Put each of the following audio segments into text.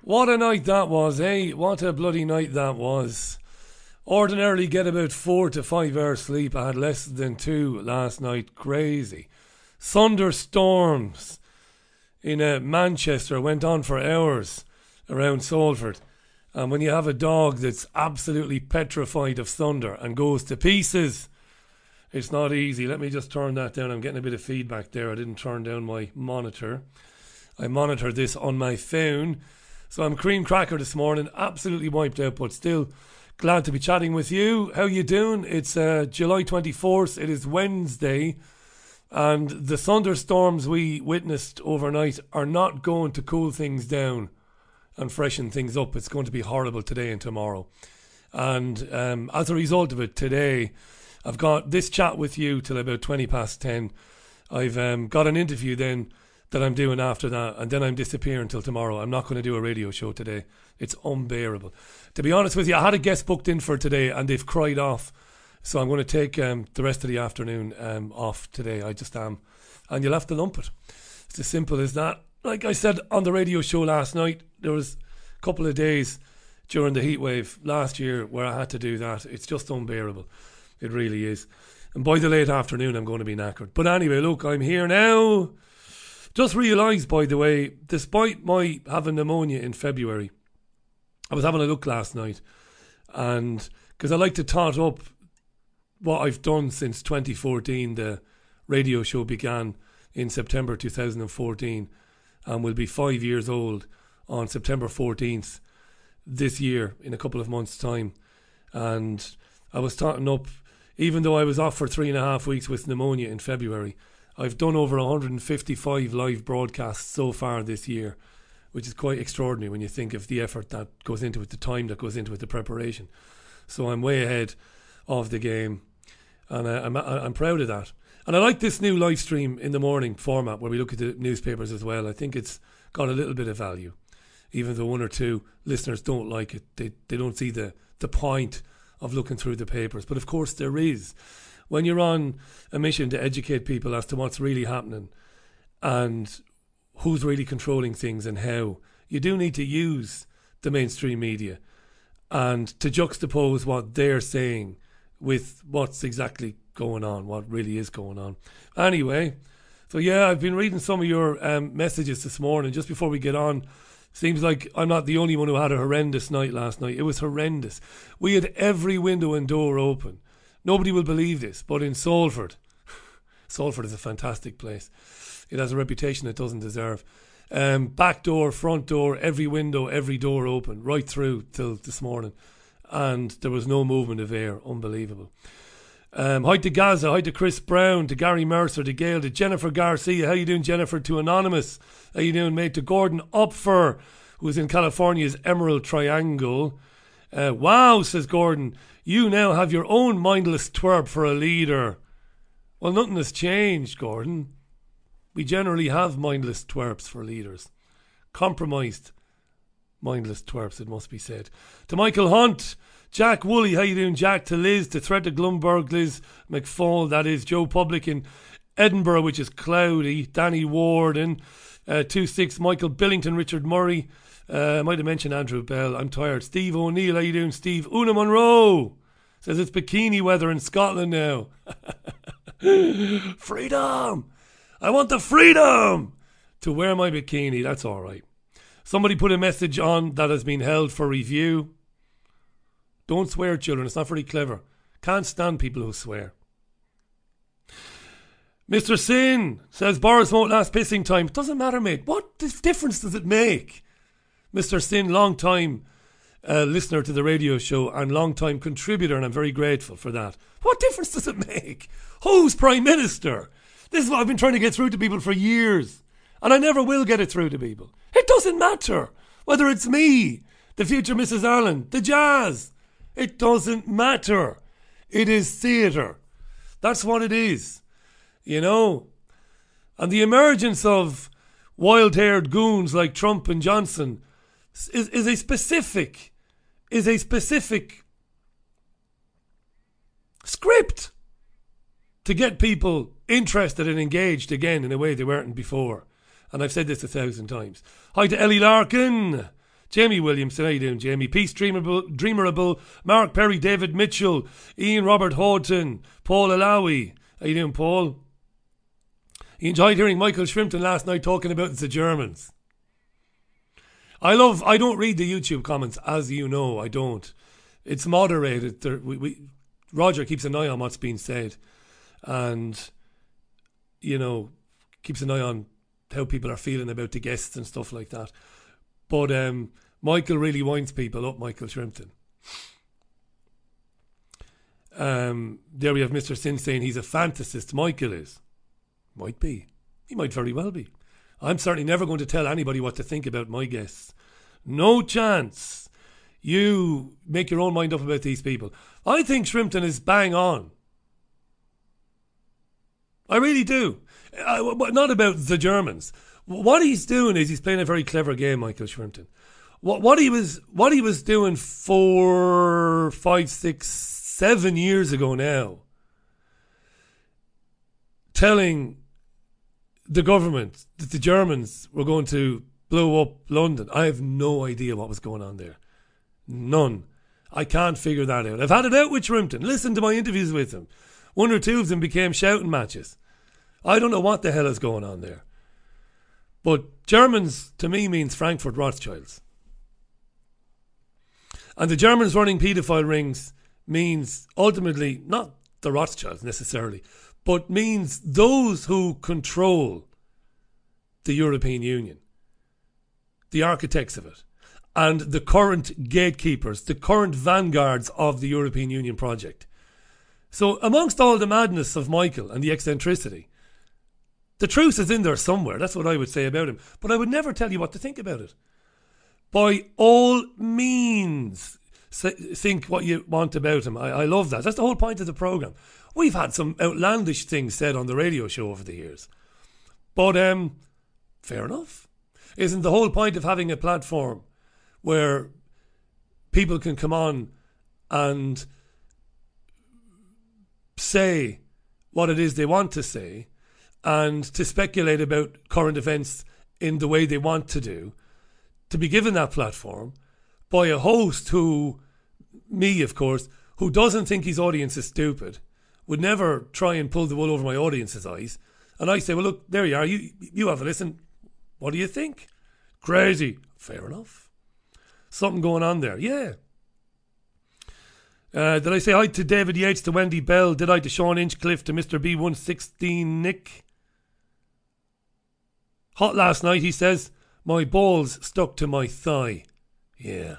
What a night that was, eh? What a bloody night that was. Ordinarily get about 4 to 5 hours sleep. I had less than 2 last night. Crazy. Thunderstorms in Manchester went on for hours around Salford. And when you have a dog that's absolutely petrified of thunder and goes to pieces, it's not easy. Let me just turn that down. I'm getting a bit of feedback there. I didn't turn down my monitor. I monitor this on my phone. So I'm cream cracker this morning, absolutely wiped out, but still glad to be chatting with you. How you doing? It's July 24th. It is Wednesday. And the thunderstorms we witnessed overnight are not going to cool things down and freshen things up. It's going to be horrible today and tomorrow. And as a result of it, today, I've got this chat with you till about 20 past 10. I've got an interview then that I'm doing after that, and then I'm disappearing till tomorrow. I'm not going to do a radio show today. It's unbearable. To be honest with you, I had a guest booked in for today, and they've cried off. So I'm going to take the rest of the afternoon off today. I just am. And you'll have to lump it. It's as simple as that. Like I said on the radio show last night, there was a couple of days during the heat wave last year where I had to do that. It's just unbearable. It really is. And by the late afternoon, I'm going to be knackered. But anyway, look, I'm here now. Just realised, by the way, despite my having pneumonia in February, I was having a look last night, and because I like to tot up what I've done since 2014, the radio show began in September 2014, and will be 5 years old on September 14th this year, in a couple of months' time. And I was totting up, even though I was off for 3.5 weeks with pneumonia in February, I've done over 155 live broadcasts so far this year, which is quite extraordinary when you think of the effort that goes into it, the time that goes into it, the preparation. So I'm way ahead of the game, and I'm proud of that. And I like this new live stream in the morning format where we look at the newspapers as well. I think it's got a little bit of value, even though one or two listeners don't like it. They don't see the point of looking through the papers. But of course there is. When you're on a mission to educate people as to what's really happening and who's really controlling things and how, you do need to use the mainstream media and to juxtapose what they're saying with what's exactly going on, what really is going on. Anyway, so yeah, I've been reading some of your messages this morning just before we get on. Seems like I'm not the only one who had a horrendous night last night. It was horrendous. We had every window and door open. Nobody will believe this, but in Salford, Salford is a fantastic place. It has a reputation it doesn't deserve. Back door, front door, every window, every door open, right through till this morning. And there was no movement of air. Unbelievable. Hi to Gaza, hi to Chris Brown, to Gary Mercer, to Gail, to Jennifer Garcia. How you doing, Jennifer? To Anonymous. How you doing, mate? To Gordon Upfer, who's in California's Emerald Triangle. Wow, says Gordon, you now have your own mindless twerp for a leader. Well, nothing has changed, Gordon. We generally have mindless twerps for leaders. Compromised mindless twerps, it must be said. To Michael Hunt, Jack Woolley, how you doing, Jack? To Liz, to Threta Glumberg, Liz McFall, that is, Joe Public in Edinburgh, which is cloudy, Danny Warden, 2-6, Michael Billington, Richard Murray, I might have mentioned Andrew Bell. I'm tired. Steve O'Neill, how you doing, Steve? Una Monroe says it's bikini weather in Scotland now. Freedom! I want the freedom to wear my bikini. That's all right. Somebody put a message on that has been held for review. Don't swear, children. It's not very clever. Can't stand people who swear. Mr. Sin says Boris won't last pissing time. It doesn't matter, mate. What difference does it make? Mr. Sin, long time listener to the radio show and long time contributor, and I'm very grateful for that. What difference does it make? Who's Prime Minister? This is what I've been trying to get through to people for years, and I never will get it through to people. It doesn't matter whether it's me, the future Mrs. Allen, the Jazz. It doesn't matter. It is theatre. That's what it is, you know. And the emergence of wild-haired goons like Trump and Johnson is a specific script to get people interested and engaged again in a way they weren't before. And I've said this 1,000 times. Hi to Ellie Larkin, Jamie Williamson, how you doing, Jamie? Peace Dreamerable, Mark Perry, David Mitchell, Ian Robert Houghton, Paul Alawi. How you doing, Paul? He enjoyed hearing Michael Shrimpton last night talking about the Germans. I don't read the YouTube comments, as you know, I don't. It's moderated. Roger keeps an eye on what's being said. And, you know, keeps an eye on how people are feeling about the guests and stuff like that. But Michael really winds people up, Michael Shrimpton. There we have Mr. Sin saying he's a fantasist. Michael is. Might be. He might very well be. I'm certainly never going to tell anybody what to think about my guests. No chance. You make your own mind up about these people. I think Shrimpton is bang on. I really do. But not about the Germans. What he's doing is he's playing a very clever game, Michael Shrimpton. What he was doing 4, 5, 6, 7 years ago now, telling the government that the Germans were going to blow up London. I have no idea what was going on there. None. I can't figure that out. I've had it out with Shrimpton. Listen to my interviews with him. 1 or 2 of them became shouting matches. I don't know what the hell is going on there. But Germans, to me, means Frankfurt Rothschilds. And the Germans running paedophile rings means ultimately not the Rothschilds necessarily, but means those who control the European Union, the architects of it, and the current gatekeepers, the current vanguards of the European Union project. So amongst all the madness of Michael and the eccentricity, the truth is in there somewhere. That's what I would say about him. But I would never tell you what to think about it. By all means, think what you want about him. I love that. That's the whole point of the programme. We've had some outlandish things said on the radio show over the years. But fair enough. Isn't the whole point of having a platform where people can come on and say what it is they want to say and to speculate about current events in the way they want to do, to be given that platform by a host who, me of course, who doesn't think his audience is stupid, would never try and pull the wool over my audience's eyes. And I say, well, look, there you are. You have a listen. What do you think? Crazy. Fair enough. Something going on there. Yeah. Did I say hi to David Yates, to Wendy Bell? Did I to Sean Inchcliffe, to Mr. B116 Nick? Hot last night, he says. My balls stuck to my thigh. Yeah.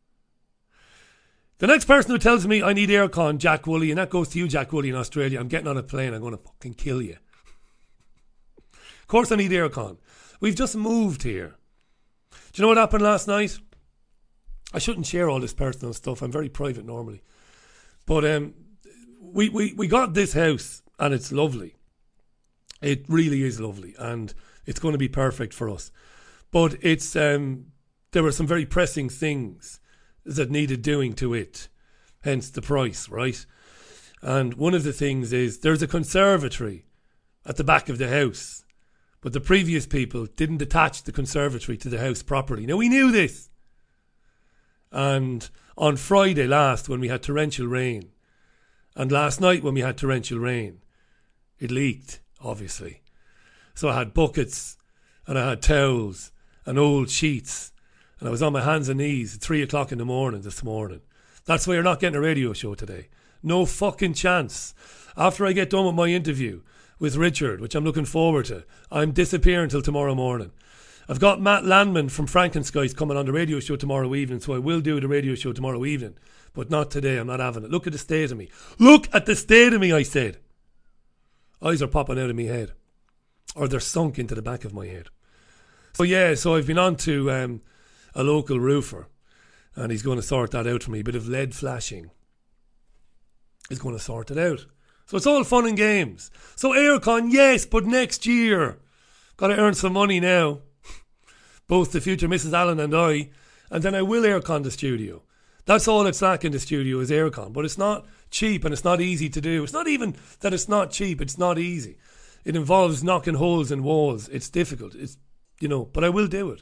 The next person who tells me I need aircon, Jack Woolley, and that goes to you, Jack Woolley, in Australia. I'm getting on a plane. I'm going to fucking kill you. Of course I need aircon. We've just moved here. Do you know what happened last night? I shouldn't share all this personal stuff. I'm very private normally. But we got this house and it's lovely. It really is lovely and it's going to be perfect for us. But it's there were some very pressing things that needed doing to it. Hence the price, right? And one of the things is there's a conservatory at the back of the house. But the previous people didn't attach the conservatory to the house properly. Now we knew this. And on Friday last, when we had torrential rain, and last night when we had torrential rain, it leaked, obviously. So I had buckets, and I had towels, and old sheets, and I was on my hands and knees at 3 o'clock in the morning this morning. That's why you're not getting a radio show today. No fucking chance. After I get done with my interview with Richard, which I'm looking forward to, I'm disappearing till tomorrow morning. I've got Matt Landman from Frankenskies coming on the radio show tomorrow evening, so I will do the radio show tomorrow evening. But not today, I'm not having it. Look at the state of me. Look at the state of me, I said. Eyes are popping out of my head. Or they're sunk into the back of my head. So yeah, so I've been on to a local roofer, and he's going to sort that out for me. A bit of lead flashing. He's going to sort it out. So it's all fun and games. So aircon, yes, but next year. Got to earn some money now. Both the future Mrs. Allen and I. And then I will aircon the studio. That's all it's like in the studio is aircon. But it's not cheap and it's not easy to do. It's not even that it's not cheap. It's not easy. It involves knocking holes in walls. It's difficult. It's, you know, but I will do it.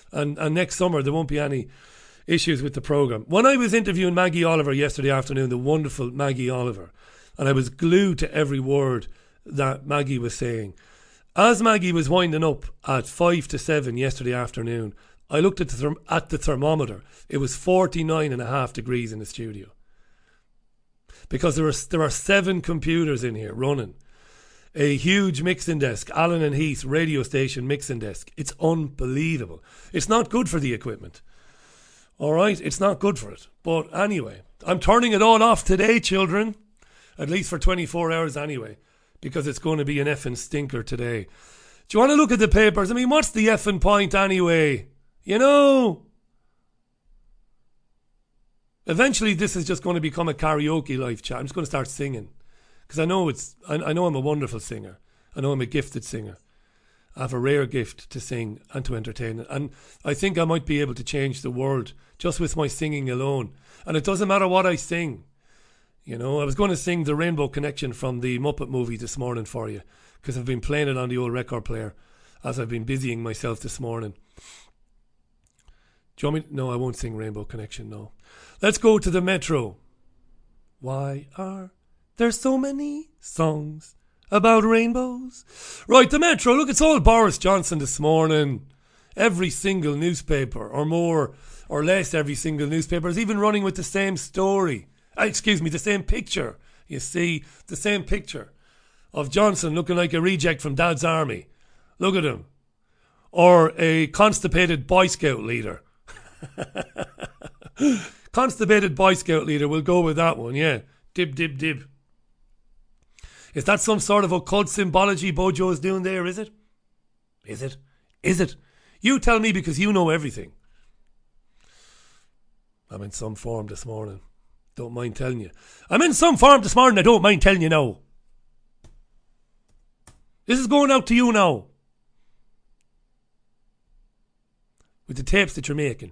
And next summer there won't be any issues with the programme. When I was interviewing Maggie Oliver yesterday afternoon, the wonderful Maggie Oliver, and I was glued to every word that Maggie was saying, as Maggie was winding up at 5 to 7 yesterday afternoon, I looked at the thermometer. It was 49.5 degrees in the studio. Because there are 7 computers in here running. A huge mixing desk, Allen and Heath radio station mixing desk. It's unbelievable. It's not good for the equipment. All right, it's not good for it. But anyway, I'm turning it all off today, children. At least for 24 hours anyway. Because it's going to be an effing stinker today. Do you want to look at the papers? I mean, what's the effing point anyway? You know? Eventually this is just going to become a karaoke live chat. I'm just going to start singing. Because I know I'm a wonderful singer. I know I'm a gifted singer. I have a rare gift to sing and to entertain. And I think I might be able to change the world just with my singing alone. And it doesn't matter what I sing. You know, I was going to sing The Rainbow Connection from the Muppet movie this morning for you. Because I've been playing it on the old record player as I've been busying myself this morning. Do you want me? No, I won't sing Rainbow Connection, no. Let's go to the Metro. Why are there so many songs about rainbows? Right, the Metro. Look, it's all Boris Johnson this morning. Every single newspaper, or more or less every single newspaper, is even running with the same story. The same picture. You see, the same picture of Johnson looking like a reject from Dad's army. Look at him. Or a constipated Boy Scout leader. Constipated Boy Scout leader, we'll go with that one, yeah. Dib, dib, dib. Is that some sort of occult symbology Bojo is doing there, is it? Is it? Is it? You tell me, because you know everything. I'm in some form this morning. Don't mind telling you. I'm in some form this morning, I don't mind telling you now. This is going out to you now. With the tapes that you're making.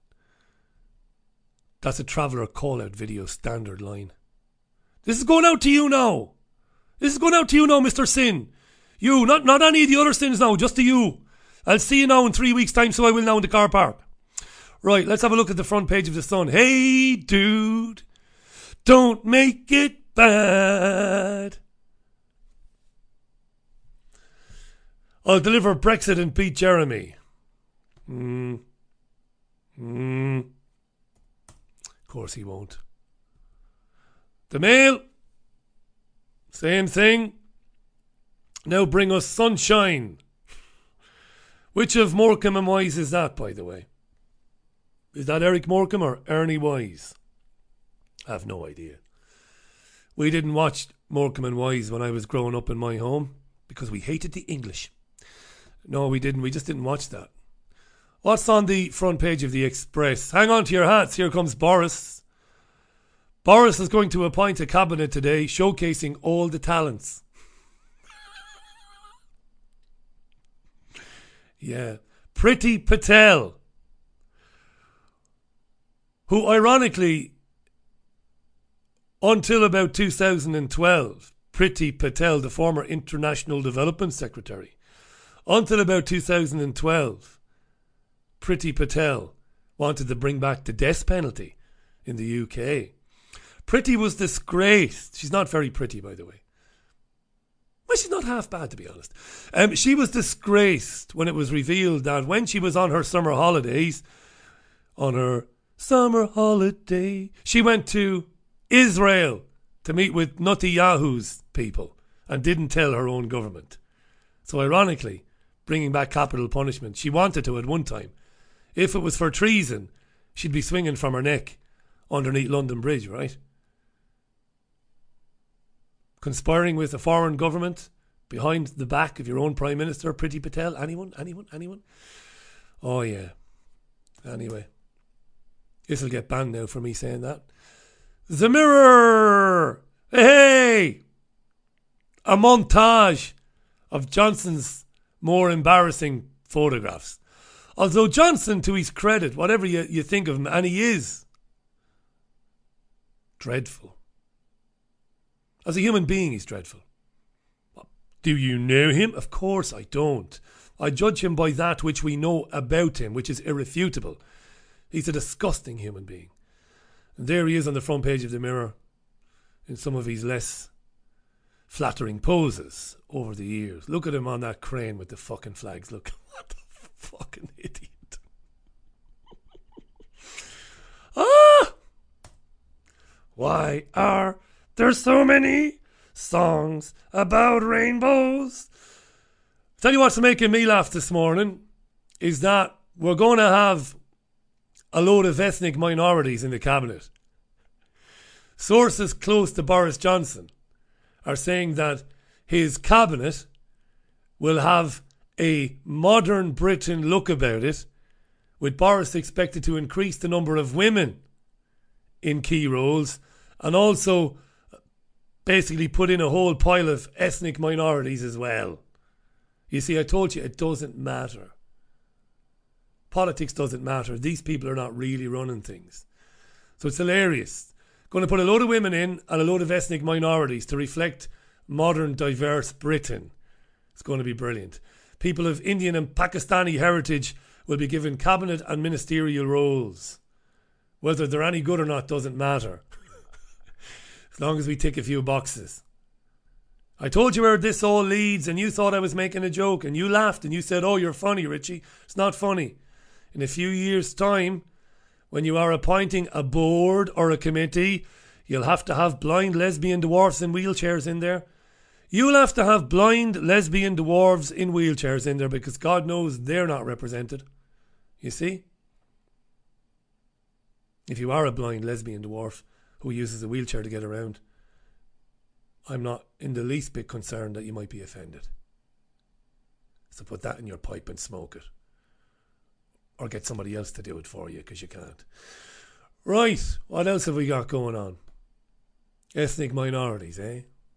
That's a Traveller call-out video standard line. This is going out to you now. This is going out to you now, Mr. Sin. You, not any of the other sins now, just to you. I'll see you now in 3 weeks' time, so I will now in the car park. Right, let's have a look at the front page of the Sun. Hey, dude, don't make it bad. I'll deliver Brexit and beat Jeremy. Of course he won't. The Mail, same thing. Now bring us sunshine. Which of Morecambe and Wise is that, by the way? Is that Eric Morecambe or Ernie Wise? I have no idea. We didn't watch Morecambe and Wise when I was growing up in my home because we hated the English. No, we didn't. We just didn't watch that. What's on the front page of the Express? Hang on to your hats. Here comes Boris. Boris is going to appoint a cabinet today showcasing all the talents. Yeah. Priti Patel, who ironically, until about 2012, Priti Patel, the former International Development Secretary, until about 2012, Priti Patel wanted to bring back the death penalty in the UK. Priti was disgraced. She's not very pretty, by the way. Well, she's not half bad, to be honest. She was disgraced when it was revealed that when she was on her summer holidays, she went to Israel to meet with Netanyahu's people and didn't tell her own government. So ironically, bringing back capital punishment, she wanted to at one time. If it was for treason, she'd be swinging from her neck underneath London Bridge, right? Conspiring with a foreign government behind the back of your own Prime Minister, Priti Patel. Anyone? Oh, yeah. Anyway. This will get banned now for me saying that. The Mirror! Hey! A montage of Johnson's more embarrassing photographs. Although Johnson, to his credit, whatever you think of him, and he is dreadful. As a human being, he's dreadful. Do you know him? Of course I don't. I judge him by that which we know about him, which is irrefutable. He's a disgusting human being. And there he is on the front page of the Mirror in some of his less flattering poses over the years. Look at him on that crane with the fucking flags. Look, what the fucking idiot. Ah! Why are there so many songs about rainbows? Tell you what's making me laugh this morning is that we're going to have a load of ethnic minorities in the cabinet. Sources close to Boris Johnson are saying that his cabinet will have a modern Britain look about it, with Boris expected to increase the number of women in key roles and also basically put in a whole pile of ethnic minorities as well. You see, I told you it doesn't matter. Politics doesn't matter. These people are not really running things. So it's hilarious. Going to put a load of women in and a load of ethnic minorities to reflect modern, diverse Britain. It's going to be brilliant. People of Indian and Pakistani heritage will be given cabinet and ministerial roles. Whether they're any good or not doesn't matter. As long as we tick a few boxes. I told you where this all leads and you thought I was making a joke and you laughed and you said, oh, you're funny, Richie. It's not funny. In a few years' time, when you are appointing a board or a committee, you'll have to have blind lesbian dwarfs in wheelchairs in there. You'll have to have blind lesbian dwarves in wheelchairs in there because God knows they're not represented. You see? If you are a blind lesbian dwarf who uses a wheelchair to get around, I'm not in the least bit concerned that you might be offended. So put that in your pipe and smoke it. Or get somebody else to do it for you because you can't. Right, what else have we got going on? Ethnic minorities, eh?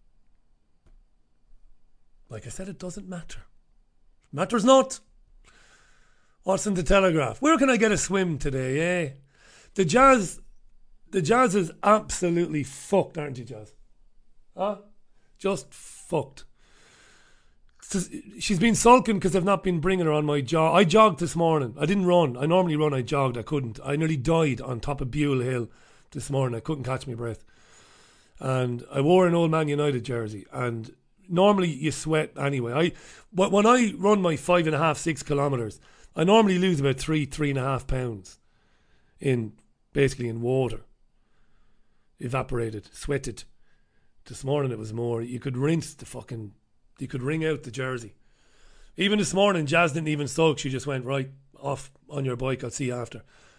Like I said, it doesn't matter. Matters not. What's in the Telegraph? Where can I get a swim today, eh? The Jazz is absolutely fucked, aren't you, Jazz? Huh? Just fucked. She's been sulking because I've not been bringing her on my jog. I jogged this morning. I didn't run. I normally run. I jogged. I couldn't. I nearly died on top of Buell Hill this morning. I couldn't catch my breath. And I wore an Old Man United jersey. And normally you sweat anyway. When I run my 5.5, 6 kilometres, I normally lose about 3.5 pounds basically in water. Evaporated, sweated. This morning it was more. You could you could wring out the jersey. Even this morning, Jazz didn't even sulk. She just went, right, off on your bike. I'll see you after.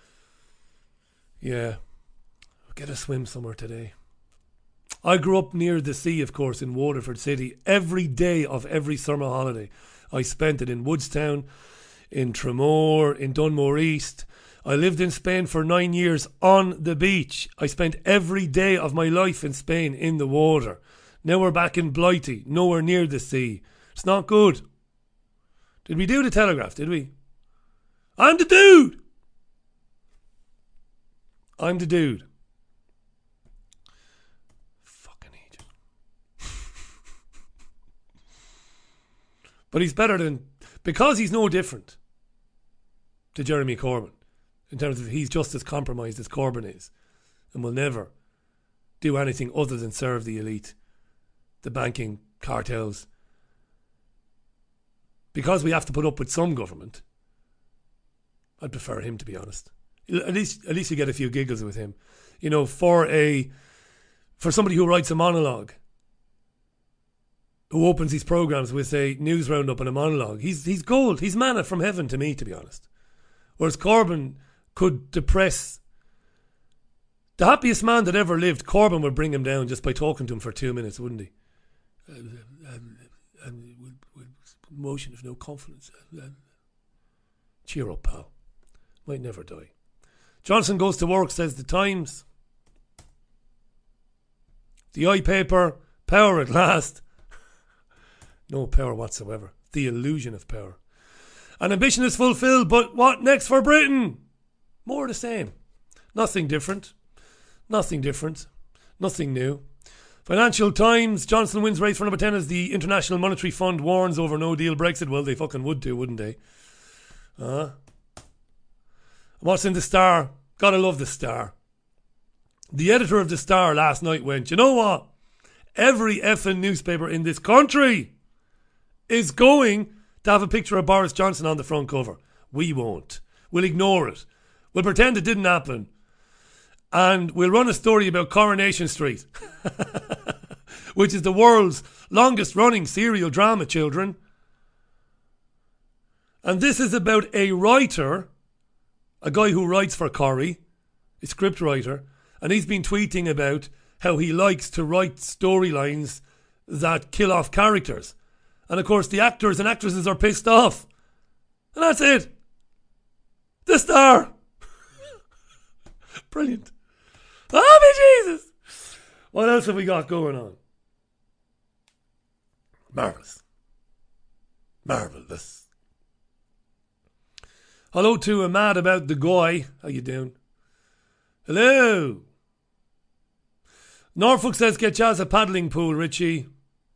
Yeah. I'll get a swim somewhere today. I grew up near the sea, of course, in Waterford City. Every day of every summer holiday, I spent it in Woodstown, in Tramore, in Dunmore East. I lived in Spain for 9 years on the beach. I spent every day of my life in Spain in the water. Now we're back in Blighty, nowhere near the sea. It's not good. Did we do the Telegraph, did we? I'm the dude! I'm the dude. Fucking idiot. But he's better than... Because he's no different to Jeremy Corbyn. In terms of he's just as compromised as Corbyn is. And will never do anything other than serve the elite. The banking cartels. Because we have to put up with some government, I'd prefer him, to be honest. At least you get a few giggles with him. You know, for somebody who writes a monologue, who opens his programmes with a news roundup and a monologue, he's gold. He's manna from heaven to me, to be honest. Whereas Corbyn could depress the happiest man that ever lived. Corbyn would bring him down just by talking to him for 2 minutes, wouldn't he? Motion of no confidence. Cheer up, pal. Might never die. Johnson goes to work, says the Times. The eye paper, power at last. No power whatsoever. The illusion of power. An ambition is fulfilled, but what next for Britain? More of the same. Nothing different. Nothing different. Nothing new. Financial Times, Johnson wins race for number 10 as the International Monetary Fund warns over no deal Brexit. Well, they fucking would do, wouldn't they? What's in the Star? Gotta love the Star. The editor of the Star last night went, you know what? Every effing newspaper in this country is going to have a picture of Boris Johnson on the front cover. We won't. We'll ignore it. We'll pretend it didn't happen. And we'll run a story about Coronation Street, which is the world's longest running serial drama, children. And this is about a writer, a guy who writes for Corrie, a script writer, and he's been tweeting about how he likes to write storylines that kill off characters. And of course the actors and actresses are pissed off. And that's it. The Star. Brilliant. Oh, my Jesus. What else have we got going on? Marvellous. Marvellous. Hello to a Mad About the Guy. How you doing? Hello. Norfolk says get Jazz a paddling pool, Richie.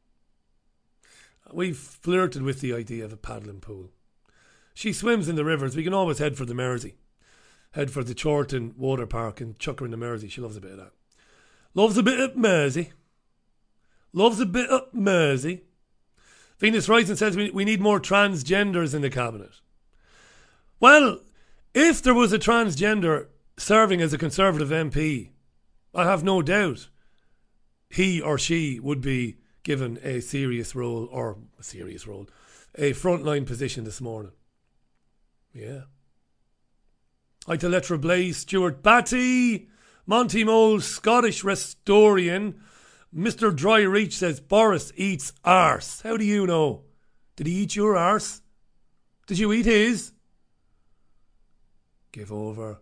We've flirted with the idea of a paddling pool. She swims in the rivers. We can always head for the Mersey. Head for the Chorlton Water Park and chuck her in the Mersey. She loves a bit of that. Loves a bit of Mersey. Loves a bit of Mersey. Venus Rising says we need more transgenders in the cabinet. Well, if there was a transgender serving as a Conservative MP, I have no doubt he or she would be given a frontline position this morning. Yeah. Hi to Letra Blaze, Stuart Batty, Monty Mole, Scottish Restorian. Mr. Dry Reach says Boris eats arse. How do you know? Did he eat your arse? Did you eat his? Give over.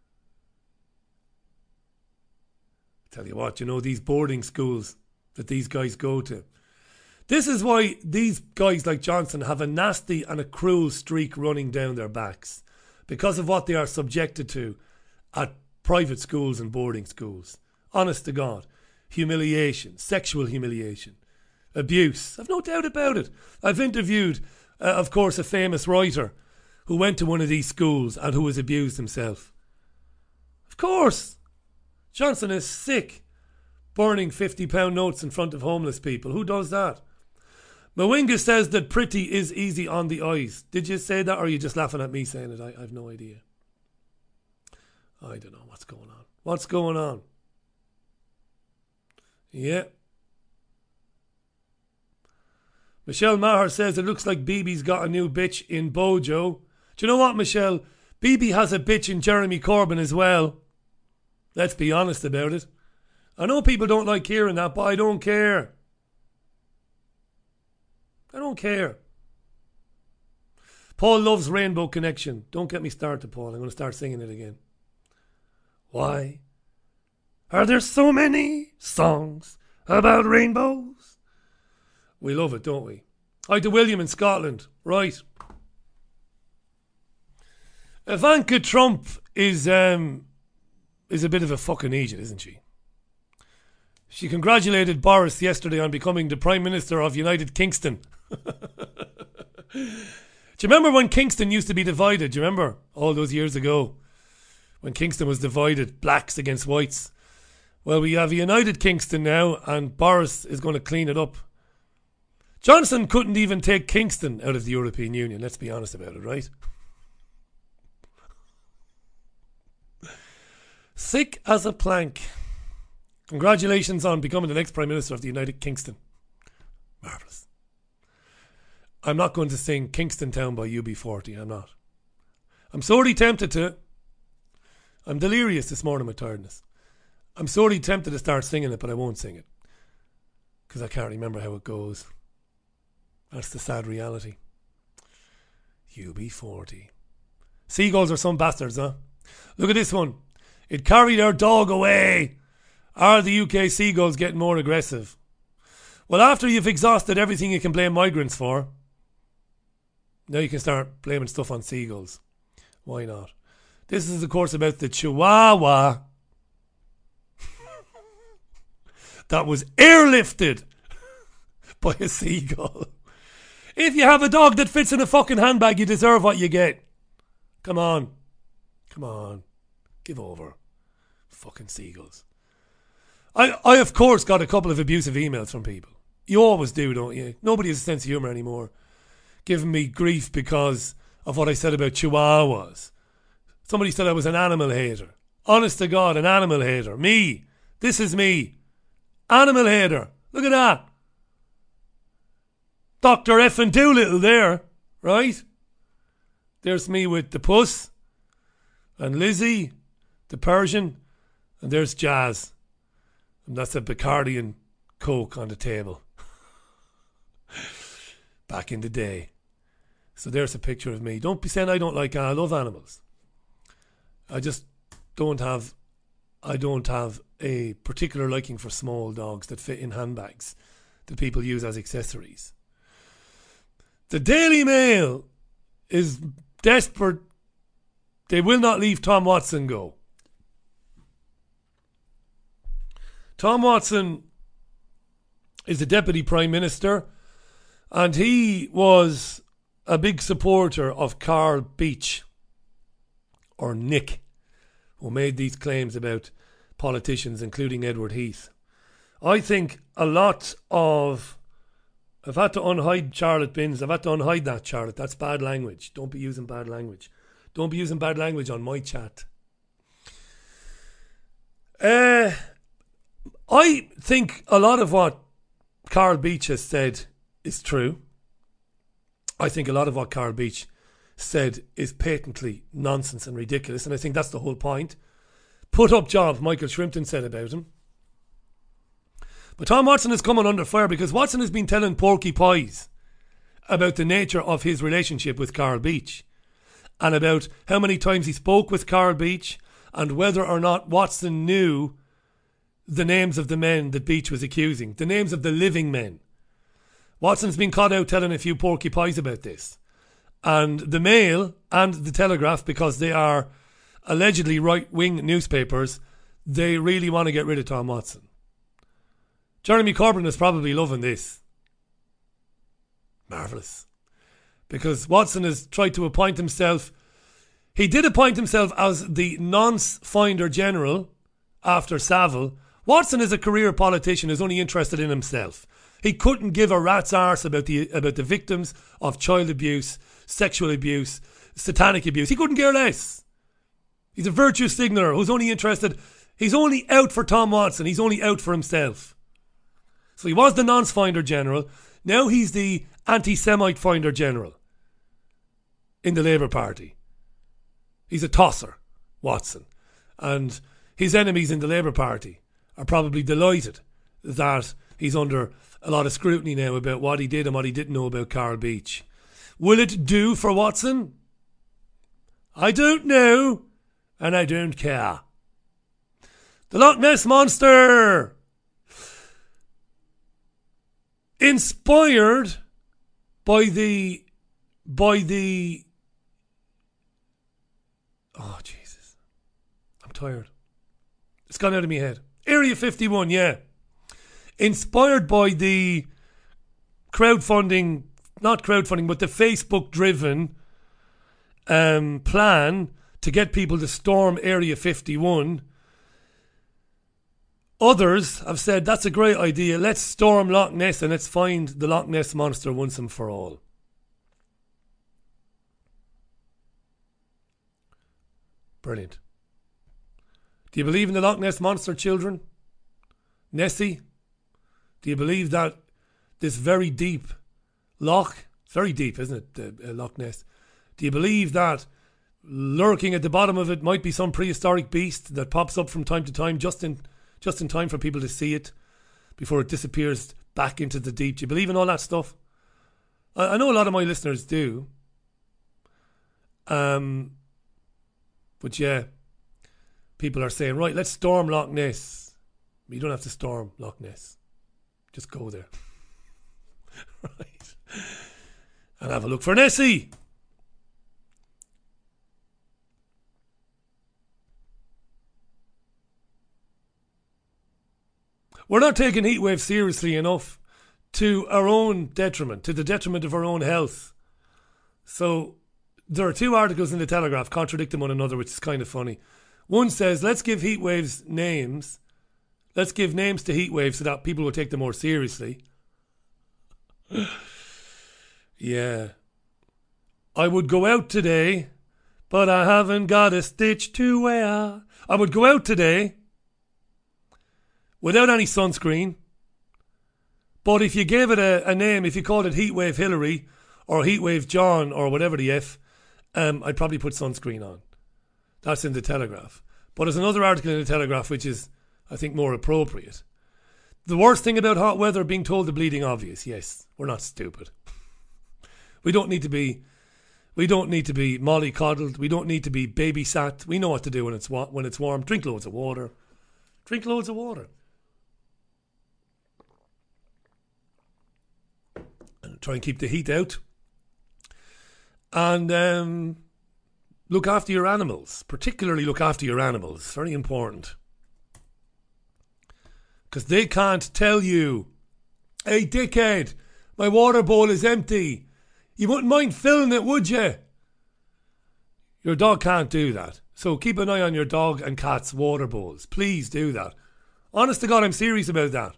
Tell you what, you know, these boarding schools that these guys go to. This is why these guys like Johnson have a nasty and a cruel streak running down their backs. Because of what they are subjected to at private schools and boarding schools. Honest to God. Humiliation, sexual humiliation, abuse. I've no doubt about it. I've interviewed, of course, a famous writer who went to one of these schools and who was abused himself. Of course. Johnson is sick. Burning £50 notes in front of homeless people. Who does that? Mwinga says that pretty is easy on the eyes. Did you say that or are you just laughing at me saying it? I have no idea. I don't know what's going on. What's going on? Yeah. Michelle Maher says it looks like Bibi's got a new bitch in Bojo. Do you know what, Michelle? Bibi has a bitch in Jeremy Corbyn as well. Let's be honest about it. I know people don't like hearing that, but I don't care. I don't care. Paul loves Rainbow Connection. Don't get me started, Paul. I'm going to start singing it again. Why are there so many songs about rainbows? We love it, don't we? Hi to William in Scotland. Right. Ivanka Trump is a bit of a fucking idiot, isn't she? She congratulated Boris yesterday on becoming the Prime Minister of United Kingston. Do you remember when Kingston used to be divided? Do you remember all those years ago when Kingston was divided, blacks against whites? Well, we have a United Kingston now and Boris is going to clean it up. Johnson couldn't even take Kingston out of the European Union, let's be honest about it, right? Sick as a plank. Congratulations on becoming the next Prime Minister of the United Kingston. Marvellous. I'm not going to sing Kingston Town by UB40, I'm not. I'm sorely tempted to. I'm delirious this morning with tiredness. I'm sorely tempted to start singing it, but I won't sing it. Because I can't remember how it goes. That's the sad reality. UB40. Seagulls are some bastards, huh? Look at this one. It carried our dog away. Are the UK seagulls getting more aggressive? Well, after you've exhausted everything you can blame migrants for, now you can start blaming stuff on seagulls. Why not? This is, of course, about the Chihuahua. that was airlifted by a seagull. If you have a dog that fits in a fucking handbag, you deserve what you get. Come on. Come on. Give over. Fucking seagulls. I of course got a couple of abusive emails from people. You always do, don't you? Nobody has a sense of humour anymore. Giving me grief because of what I said about chihuahuas. Somebody said I was an animal hater. Honest to God, an animal hater. Me. This is me. Animal hater. Look at that. Dr. Effin Doolittle there, right? There's me with the puss and Lizzie, the Persian, and there's Jazz. And that's a Bacardi and Coke on the table. Back in the day. So there's a picture of me. Don't be saying I don't like animals. I love animals. I just don't have a particular liking for small dogs that fit in handbags that people use as accessories. The Daily Mail is desperate. They will not leave Tom Watson go. Tom Watson is the Deputy Prime Minister, and he was a big supporter of Carl Beech, or Nick, who made these claims about politicians, including Edward Heath. I think a lot of... I've had to unhide Charlotte Binns. I've had to unhide that, Charlotte. That's bad language. Don't be using bad language. Don't be using bad language on my chat. I think a lot of what Carl Beech has said is true. I think a lot of what Carl Beech said is patently nonsense and ridiculous, and I think that's the whole point. Put up job, Michael Shrimpton said about him. But Tom Watson is coming under fire because Watson has been telling Porky Pies about the nature of his relationship with Carl Beech and about how many times he spoke with Carl Beech and whether or not Watson knew the names of the men that Beech was accusing, the names of the living men. Watson's been caught out telling a few Porky Pies about this. And the Mail and the Telegraph, because they are allegedly right-wing newspapers, they really want to get rid of Tom Watson. Jeremy Corbyn is probably loving this. Marvellous. Because Watson has tried to appoint himself. He did appoint himself as the nonce finder general after Savile. Watson is a career politician who's only interested in himself. He couldn't give a rat's arse about the victims of child abuse, sexual abuse, satanic abuse. He couldn't care less. He's a virtue signaller who's only interested. He's only out for Tom Watson. He's only out for himself. So he was the nonce finder general. Now he's the anti-Semite finder general in the Labour Party. He's a tosser, Watson. And his enemies in the Labour Party are probably delighted that he's under a lot of scrutiny now about what he did and what he didn't know about Carl Beech. Will it do for Watson? I don't know, and I don't care. The Loch Ness Monster! Inspired by the oh Jesus, I'm tired. It's gone out of my head. Area 51, yeah. Inspired by the crowdfunding, not crowdfunding, but the Facebook driven plan to get people to storm Area 51. Others have said that's a great idea. Let's storm Loch Ness and let's find the Loch Ness Monster once and for all. Brilliant. Do you believe in the Loch Ness Monster, children? Nessie? Do you believe that this very deep loch, it's very deep, isn't it, the Loch Ness? Do you believe that lurking at the bottom of it might be some prehistoric beast that pops up from time to time just in time for people to see it before it disappears back into the deep? Do you believe in all that stuff? I know a lot of my listeners do. But yeah, people are saying, right, let's storm Loch Ness. You don't have to storm Loch Ness. Just go there. Right. And have a look for Nessie. We're not taking heat waves seriously enough to our own detriment, to the detriment of our own health. So there are two articles in the Telegraph contradicting one another, which is kind of funny. One says, let's give heat waves names. Let's give names to heat waves so that people will take them more seriously. Yeah. I would go out today, but I haven't got a stitch to wear. I would go out today without any sunscreen. But if you gave it a name, if you called it Heatwave Hillary or Heatwave John or whatever the F, I'd probably put sunscreen on. That's in the Telegraph. But there's another article in the Telegraph which is, I think, more appropriate. The worst thing about hot weather being told the bleeding obvious. Yes, we're not stupid. We don't need to be mollycoddled. We don't need to be babysat. We know what to do when it's warm. Drink loads of water. Drink loads of water. And try and keep the heat out. And look after your animals. Particularly look after your animals. Very important. Because they can't tell you, hey dickhead, my water bowl is empty. You wouldn't mind filling it, would you? Your dog can't do that. So keep an eye on your dog and cat's water bowls. Please do that. Honest to God, I'm serious about that.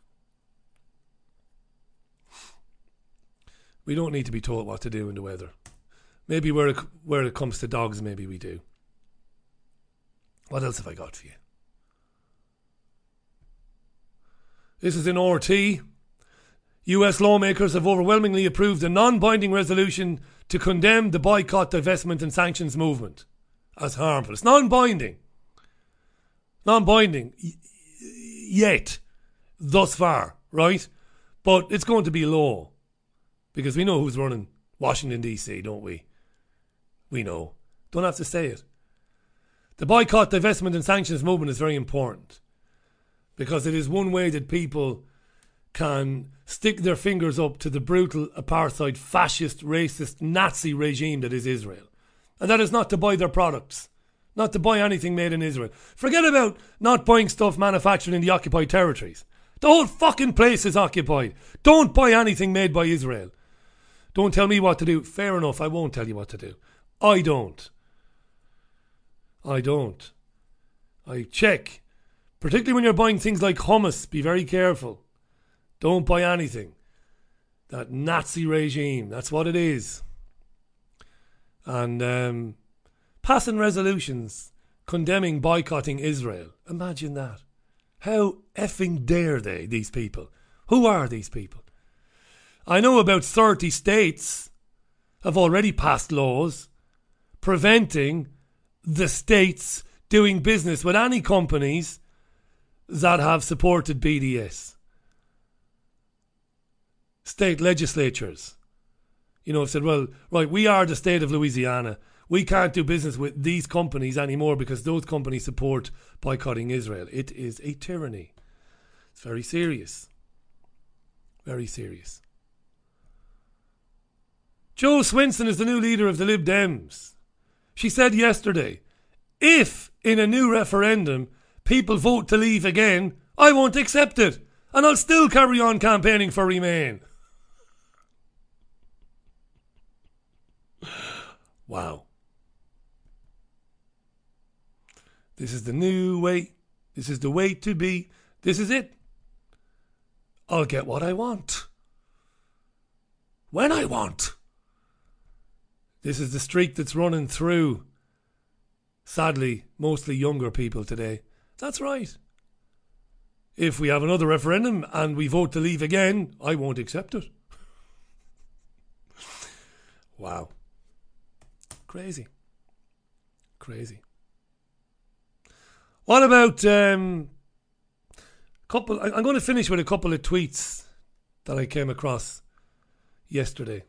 We don't need to be told what to do in the weather. Maybe where it comes to dogs, maybe we do. What else have I got for you? This is in RT. US lawmakers have overwhelmingly approved a non-binding resolution to condemn the boycott, divestment and sanctions movement as harmful. It's non-binding. Non-binding. Yet. Thus far. Right? But it's going to be law. Because we know who's running Washington DC, don't we? We know. Don't have to say it. The boycott, divestment and sanctions movement is very important. Because it is one way that people can stick their fingers up to the brutal apartheid, fascist, racist, Nazi regime that is Israel. And that is not to buy their products. Not to buy anything made in Israel. Forget about not buying stuff manufactured in the occupied territories. The whole fucking place is occupied. Don't buy anything made by Israel. Don't tell me what to do. Fair enough, I won't tell you what to do. I don't. I check. Particularly when you're buying things like hummus, be very careful. Don't buy anything. That Nazi regime, that's what it is. And passing resolutions condemning boycotting Israel. Imagine that. How effing dare they, these people? Who are these people? I know about 30 states have already passed laws preventing the states doing business with any companies that have supported BDS. State legislatures, have said, well, right, we are the state of Louisiana. We can't do business with these companies anymore because those companies support boycotting Israel. It is a tyranny. It's very serious. Very serious. Jo Swinson is the new leader of the Lib Dems. She said yesterday, if in a new referendum people vote to leave again, I won't accept it. And I'll still carry on campaigning for Remain. Wow. This is the new way. This is the way to be. This is it. I'll get what I want. When I want. This is the streak that's running through, sadly, mostly younger people today. That's right. If we have another referendum and we vote to leave again, I won't accept it. Wow. Crazy. What about I'm going to finish with a couple of tweets that I came across yesterday.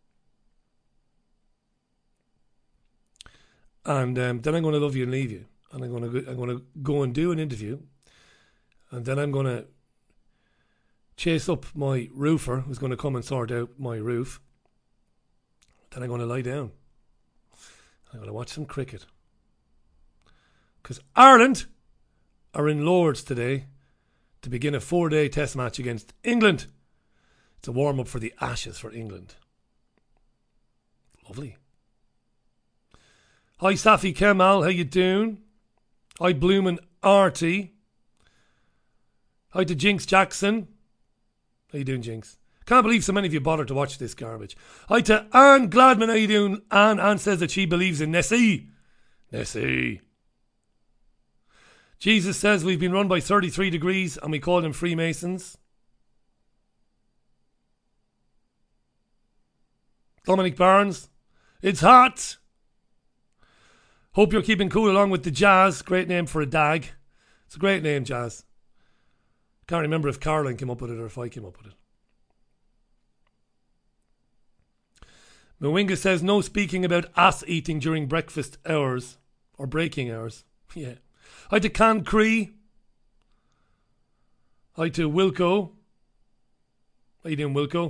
And then I'm going to love you and leave you. And I'm going to go and do an interview. And then I'm going to chase up my roofer who's going to come and sort out my roof. Then I'm going to lie down. I'm going to watch some cricket. Because Ireland are in Lords today to begin a 4-day test match against England. It's a warm-up for the Ashes for England. Lovely. Hi, Safi Kemal. How you doing? Hi, Bloomin' Artie. Hi to Jinx Jackson. How you doing, Jinx? Can't believe so many of you bothered to watch this garbage. Hi to Anne Gladman. How you doing? Anne says that she believes in Nessie. Nessie. Jesus says we've been run by 33 degrees and we call them Freemasons. Dominic Barnes. It's hot. Hope you're keeping cool along with the Jazz. Great name for a dag. It's a great name, Jazz. Can't remember if Caroline came up with it or if I came up with it. Mwinga says no speaking about ass eating during breakfast hours or breaking hours. Yeah. Hi to Can Cree. Hi to Wilco. How you doing, Wilco?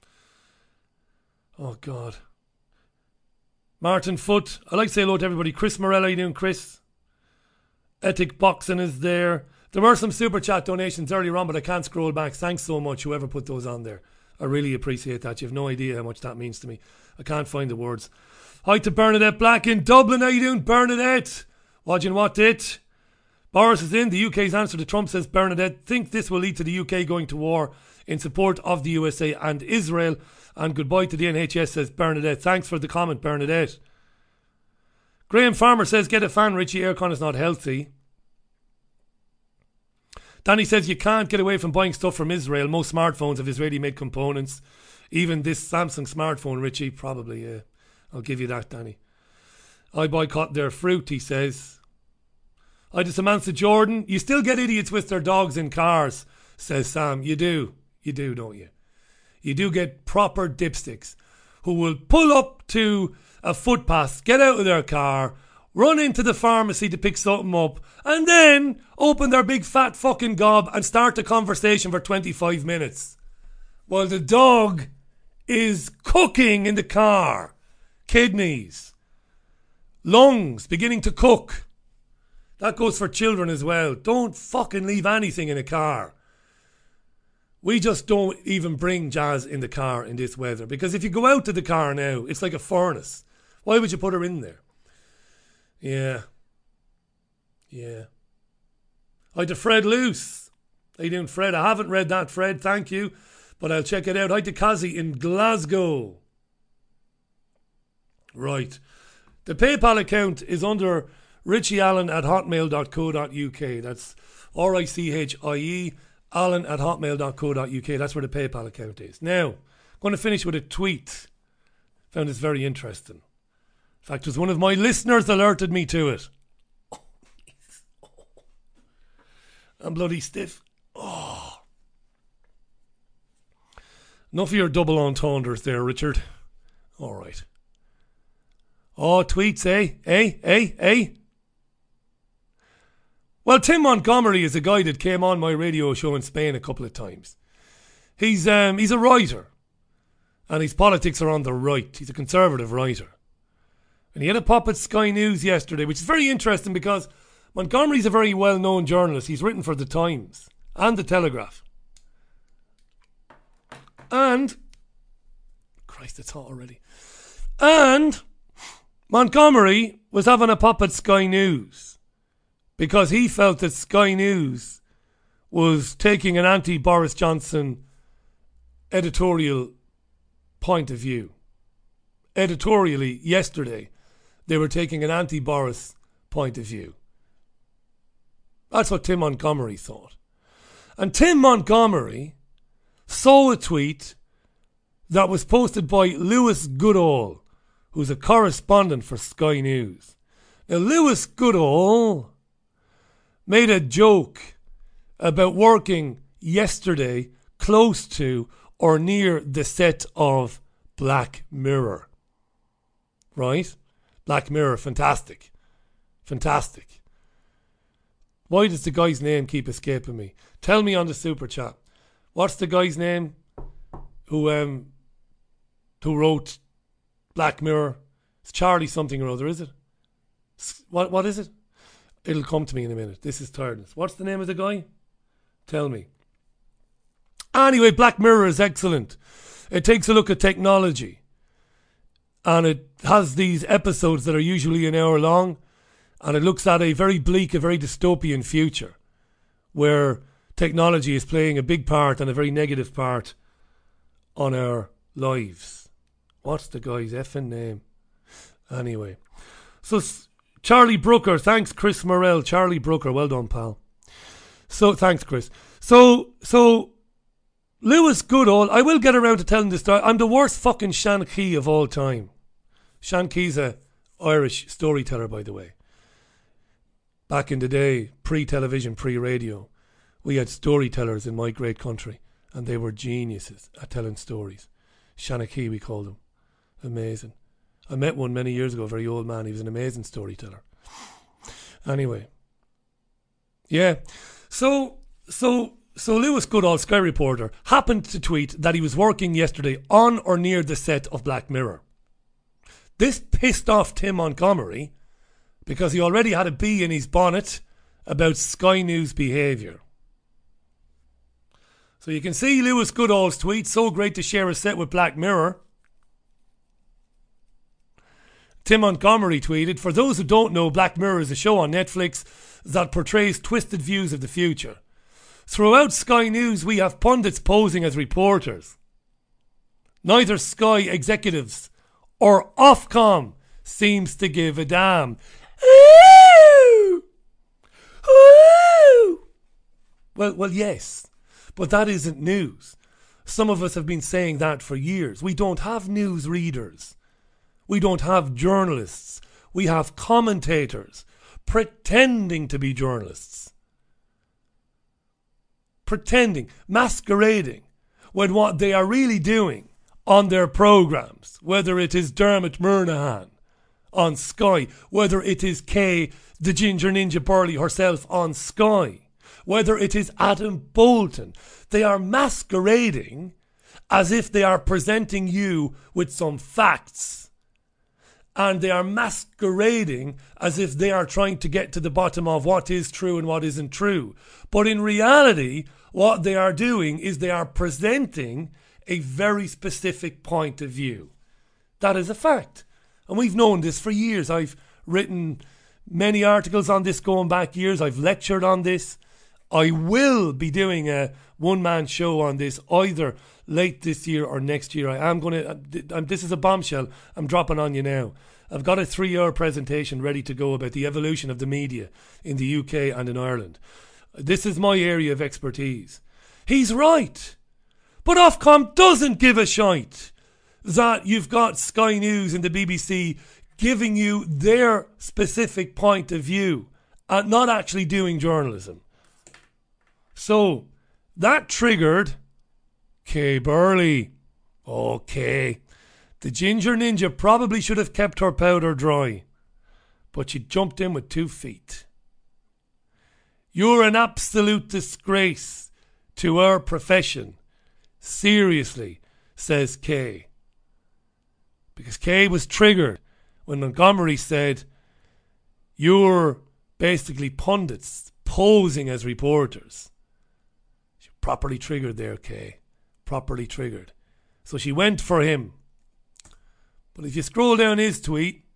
Oh, God. Martin Foot. I'd like to say hello to everybody. Chris Morella, how you doing, Chris? Ethic Boxing is there. There were some super chat donations earlier on, but I can't scroll back. Thanks so much, whoever put those on there. I really appreciate that. You have no idea how much that means to me. I can't find the words. Hi to Bernadette Black in Dublin. How you doing, Bernadette? Watching what it? Boris is in. The UK's answer to Trump, says Bernadette. Think this will lead to the UK going to war in support of the USA and Israel. And goodbye to the NHS, says Bernadette. Thanks for the comment, Bernadette. Graham Farmer says, get a fan, Richie. Aircon is not healthy. Danny says, you can't get away from buying stuff from Israel. Most smartphones have Israeli-made components. Even this Samsung smartphone, Richie, probably, yeah. I'll give you that, Danny. I boycott their fruit, he says. Hi to Samantha Jordan. You still get idiots with their dogs in cars, says Sam. You do. You do, don't you? You do get proper dipsticks who will pull up to a footpath, get out of their car, run into the pharmacy to pick something up, and then open their big fat fucking gob and start the conversation for 25 minutes. While the dog is cooking in the car. Kidneys. Lungs beginning to cook. That goes for children as well. Don't fucking leave anything in a car. We just don't even bring Jazz in the car in this weather. Because if you go out to the car now, it's like a furnace. Why would you put her in there? Yeah. Yeah. Hi to Fred Luce. How you doing, Fred? I haven't read that, Fred. Thank you. But I'll check it out. Hi to Kazi in Glasgow. Right. The PayPal account is under richieallen@hotmail.co.uk. That's RICHIE allen@hotmail.co.uk. That's where the PayPal account is. Now, I'm going to finish with a tweet. Found this very interesting. In fact, it was one of my listeners alerted me to it. Oh, I'm bloody stiff. Oh. Enough of your double entendres there, Richard. All right. Oh, tweets, eh? Well, Tim Montgomery is a guy that came on my radio show in Spain a couple of times. He's a writer. And his politics are on the right. He's a conservative writer. And he had a pop at Sky News yesterday, which is very interesting because Montgomery's a very well-known journalist. He's written for The Times and The Telegraph. And... Christ, it's hot already. And Montgomery was having a pop at Sky News because he felt that Sky News was taking an anti-Boris Johnson editorial point of view. Editorially, yesterday, they were taking an anti-Boris point of view. That's what Tim Montgomery thought. And Tim Montgomery saw a tweet that was posted by Lewis Goodall, who's a correspondent for Sky News. Now, Lewis Goodall made a joke about working yesterday close to or near the set of Black Mirror. Right? Black Mirror, fantastic. Fantastic. Why does the guy's name keep escaping me? Tell me on the super chat. What's the guy's name who wrote Black Mirror? It's Charlie something or other, is it? What is it? It'll come to me in a minute. This is tiredness. What's the name of the guy? Tell me. Anyway, Black Mirror is excellent. It takes a look at technology. And it has these episodes that are usually an hour long. And it looks at a very bleak, a very dystopian future. Where technology is playing a big part and a very negative part on our lives. What's the guy's effing name? Anyway. So, Charlie Brooker. Thanks, Chris Morell. Charlie Brooker. Well done, pal. So, thanks, Chris. So, Lewis Goodall, I will get around to telling this story. I'm the worst fucking Sean Key of all time. Sean Key's a Irish storyteller, by the way. Back in the day, pre-television, pre-radio, we had storytellers in my great country, and they were geniuses at telling stories. Sean Key, we called them. Amazing. I met one many years ago, a very old man. He was an amazing storyteller. Anyway. Yeah. So Lewis Goodall, Sky reporter, happened to tweet that he was working yesterday on or near the set of Black Mirror. This pissed off Tim Montgomery because he already had a bee in his bonnet about Sky News behaviour. So you can see Lewis Goodall's tweet, so great to share a set with Black Mirror. Tim Montgomery tweeted, for those who don't know, Black Mirror is a show on Netflix that portrays twisted views of the future. Throughout Sky News, we have pundits posing as reporters. Neither Sky executives or Ofcom seems to give a damn. Ooh! Ooh! Well, yes, but that isn't news. Some of us have been saying that for years. We don't have news readers. We don't have journalists. We have commentators pretending to be journalists. Pretending, masquerading, when what they are really doing on their programmes, whether it is Dermot Murnaghan on Sky, whether it is Kay, the Ginger Ninja Burley herself on Sky, whether it is Adam Bolton, they are masquerading as if they are presenting you with some facts. And they are masquerading as if they are trying to get to the bottom of what is true and what isn't true. But in reality, what they are doing is they are presenting a very specific point of view. That is a fact. And we've known this for years. I've written many articles on this going back years. I've lectured on this. I will be doing a one-man show on this either late this year or next year. I am going to, this is a bombshell I'm dropping on you now. I've got a 3-hour presentation ready to go about the evolution of the media in the UK and in Ireland. This is my area of expertise. He's right. But Ofcom doesn't give a shite that you've got Sky News and the BBC giving you their specific point of view and not actually doing journalism. So, that triggered Kay Burley. Okay. The Ginger Ninja probably should have kept her powder dry, but she jumped in with 2 feet. You're an absolute disgrace to our profession. Seriously, says Kay. Because Kay was triggered when Montgomery said, you're basically pundits posing as reporters. She properly triggered there, Kay. Properly triggered. So she went for him. But if you scroll down his tweet,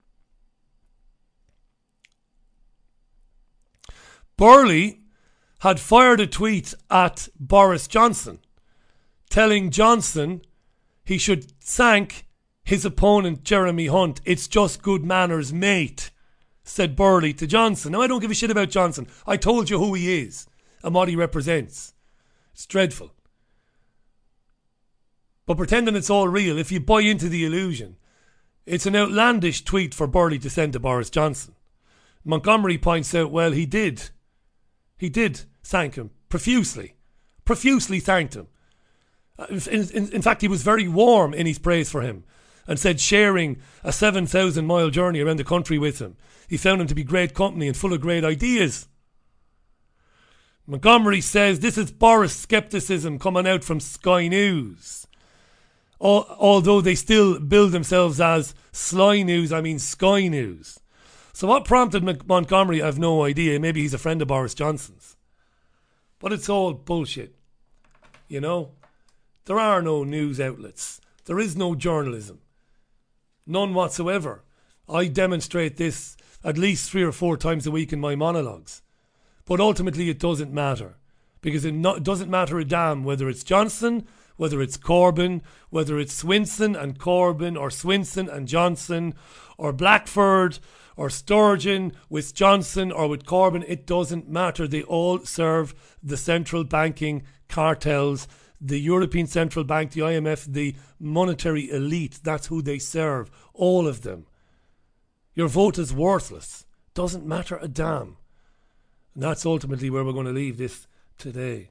Burley had fired a tweet at Boris Johnson, telling Johnson he should thank his opponent Jeremy Hunt. It's just good manners, mate, said Burley to Johnson. Now, I don't give a shit about Johnson. I told you who he is and what he represents. It's dreadful. But pretending it's all real, if you buy into the illusion, it's an outlandish tweet for Burley to send to Boris Johnson. Montgomery points out, well, he did. He did thank him profusely. Profusely thanked him. In fact, he was very warm in his praise for him and said sharing a 7,000-mile journey around the country with him, he found him to be great company and full of great ideas. Montgomery says this is Boris scepticism coming out from Sky News. Although they still bill themselves as Sly News, I mean Sky News. So what prompted Montgomery, I have no idea. Maybe he's a friend of Boris Johnson's. But it's all bullshit. You know? There are no news outlets. There is no journalism. None whatsoever. I demonstrate this at least 3 or 4 times a week in my monologues. But ultimately it doesn't matter. Because it doesn't matter a damn whether it's Johnson, whether it's Corbyn, whether it's Swinson and Corbyn, or Swinson and Johnson, or Blackford, or Sturgeon with Johnson or with Corbyn. It doesn't matter. They all serve the central banking cartels, the European Central Bank, the IMF, the monetary elite. That's who they serve. All of them. Your vote is worthless. Doesn't matter a damn. And that's ultimately where we're going to leave this today.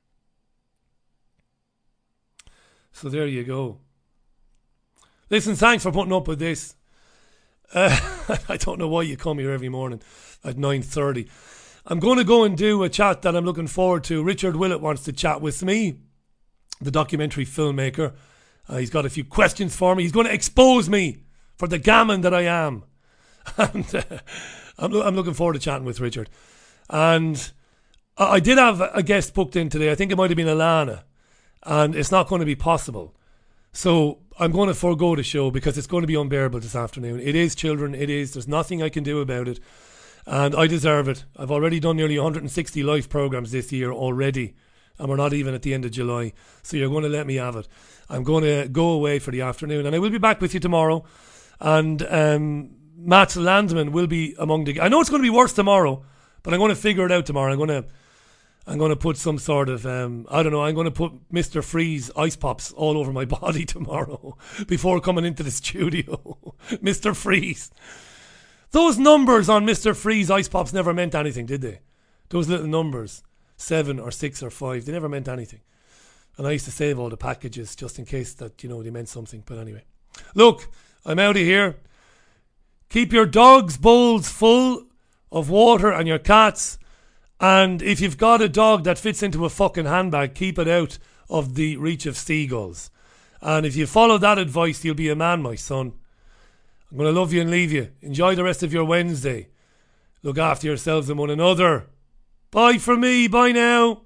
So there you go. Listen, thanks for putting up with this. I don't know why you come here every morning at 9:30. I'm going to go and do a chat that I'm looking forward to. Richard Willett wants to chat with me, the documentary filmmaker. He's got a few questions for me. He's going to expose me for the gammon that I am. And I'm looking forward to chatting with Richard. And I did have a guest booked in today. I think it might have been Alana. And it's not going to be possible. So I'm going to forego the show because it's going to be unbearable this afternoon. It is, children, it is. There's nothing I can do about it. And I deserve it. I've already done nearly 160 live programmes this year already. And we're not even at the end of July. So you're going to let me have it. I'm going to go away for the afternoon. And I will be back with you tomorrow. And Matt Landman will be among the... I know it's going to be worse tomorrow, but I'm going to figure it out tomorrow. I'm going to put some sort of, I don't know, I'm going to put Mr. Freeze ice pops all over my body tomorrow before coming into the studio. Mr. Freeze. Those numbers on Mr. Freeze ice pops never meant anything, did they? Those little numbers, 7 or 6 or 5, they never meant anything. And I used to save all the packages just in case that, you know, they meant something. But anyway. Look, I'm out of here. Keep your dogs' bowls full of water and your cats. And if you've got a dog that fits into a fucking handbag, keep it out of the reach of seagulls. And if you follow that advice, you'll be a man, my son. I'm going to love you and leave you. Enjoy the rest of your Wednesday. Look after yourselves and one another. Bye from me. Bye now.